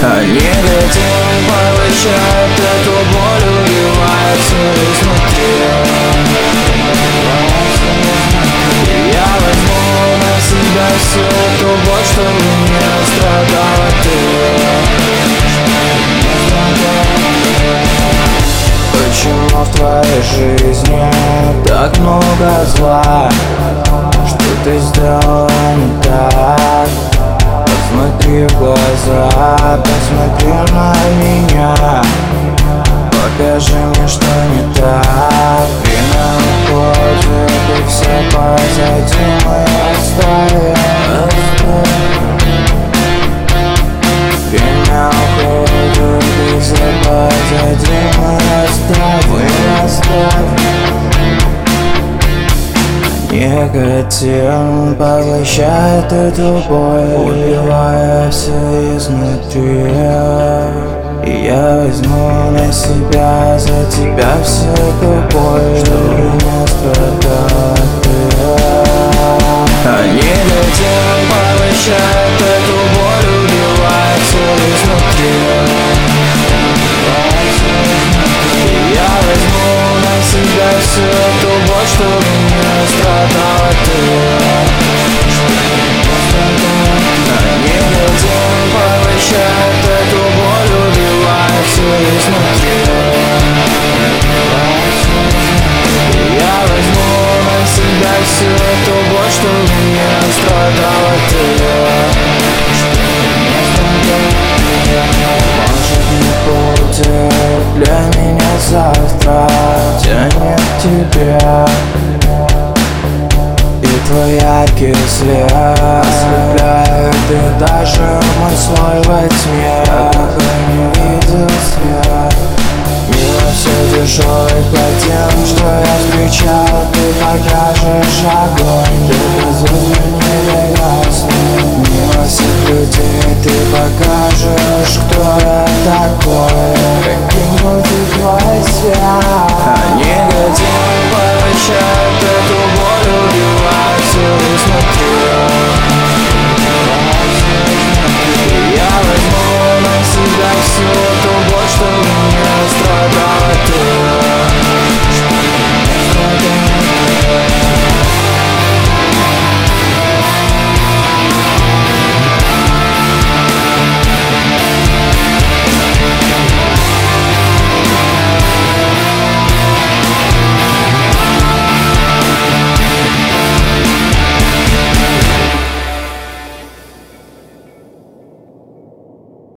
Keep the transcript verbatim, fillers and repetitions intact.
А негатив повышает эту боль, убивается изнутри. Я возьму на себя всю эту боль, чтобы не страдала ты. Почему в твоей жизни так много зла? Что ты сделала не так? Посмотри в глаза, посмотри на меня. Покажи мне, что не так. Время уходит, и все позади мы оставим. Время уходит, и все позади мы оставим. Негатив поглощает эту боль, убивая все изнутри. И я возьму на себя за тебя всю эту боль, чтобы не страдала ты. А негатив поглощает эту боль, убивает все изнутри. И я возьму на себя всю эту боль, чтобы не страдала ты. А негатив поглощает эту боль, убивает все изнутри. И я возьму на себя всю эту боль, чтобы не страдала ты. Может, не будет для меня завтра, тянет тебя. И твой яркий свет ослепляет, и даже мой слой во тьме. Я пока не видел свет. Мимо все тяжелый по тем, что я встречал. Ты покажешь огонь, ты безумно невероятный. Мимо всех людей ты покажешь, кто я такой, каким будет твой свет. А негатив поглощает эту боль, убивает все изнутри. И я возьму на себя всю эту боль, чтобы не страдать.